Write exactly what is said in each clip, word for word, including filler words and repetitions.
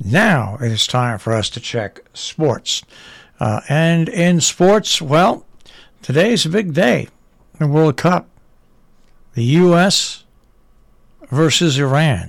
Now it is time for us to check sports. Uh, and in sports, well, today's a big day. The World Cup. The U S versus Iran.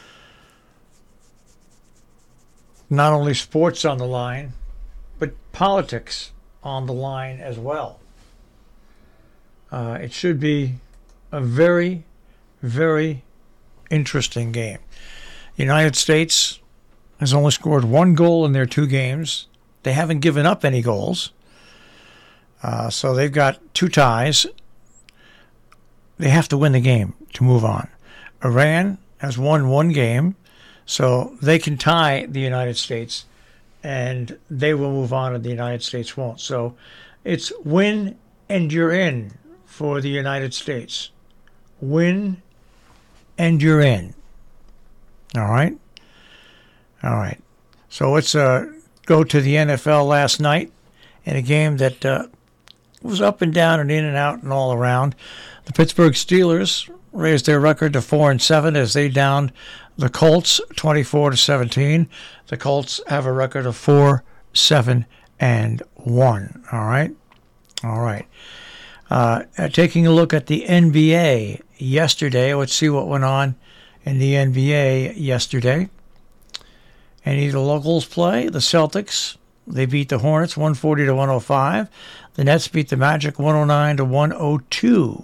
Not only sports on the line, but politics on the line as well. Uh, it should be a very, very interesting game. The United States has only scored one goal in their two games. They haven't given up any goals. Uh, so they've got two ties. They have to win the game to move on. Iran has won one game, so they can tie the United States, and they will move on, and the United States won't. So it's win and you're in for the United States. Win and you're in. All right? All right. So let's uh, go to the N F L last night in a game that uh, was up and down and in and out and all around. The Pittsburgh Steelers raised their record to four and seven as they downed the Colts twenty-four to seventeen. The Colts have a record of four, seven, and one. All right? All right. Uh, taking a look at the N B A yesterday, let's see what went on in the N B A yesterday. Any of the locals play? The Celtics, they beat the Hornets one forty to one oh five. The Nets beat the Magic one oh nine to one oh two.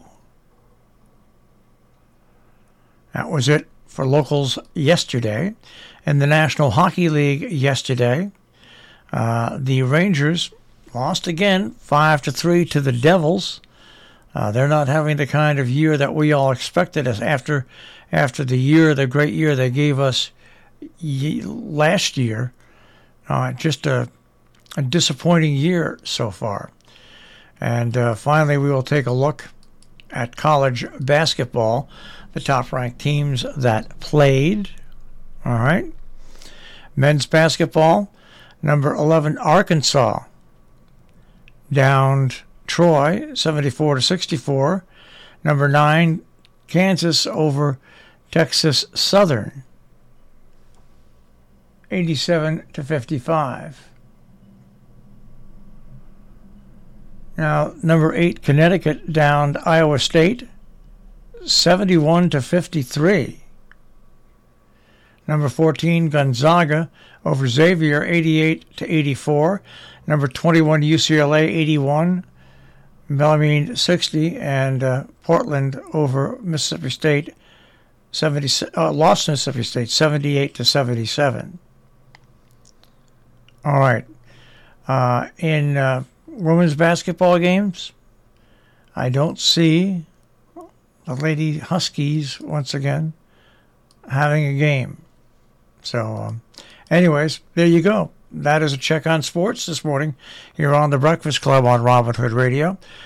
That was it for locals yesterday. In the National Hockey League yesterday, uh, the Rangers lost again five to three to the Devils. Uh, they're not having the kind of year that we all expected as after after the year, the great year they gave us y- last year. Uh, just a, a disappointing year so far. And uh, finally, we will take a look at college basketball, the top-ranked teams that played. All right. Men's basketball, number eleven, Arkansas, downed Troy, seventy-four to sixty-four. Number nine, Kansas over Texas Southern, eighty-seven to fifty-five. Now, number eight, Connecticut downed Iowa State, seventy-one to fifty-three. Number fourteen, Gonzaga over Xavier, eighty-eight to eighty-four. Number twenty-one, U C L A, eighty-one. Bellarmine, sixty. And uh, Portland over Mississippi State, seventy. Uh, lost Mississippi State, seventy-eight to seventy-seven. All right. Uh, in uh, women's basketball games, I don't see the Lady Huskies once again having a game. So, um, anyways, there you go. That is a check on sports this morning here on the Breakfast Club on Robin Hood Radio.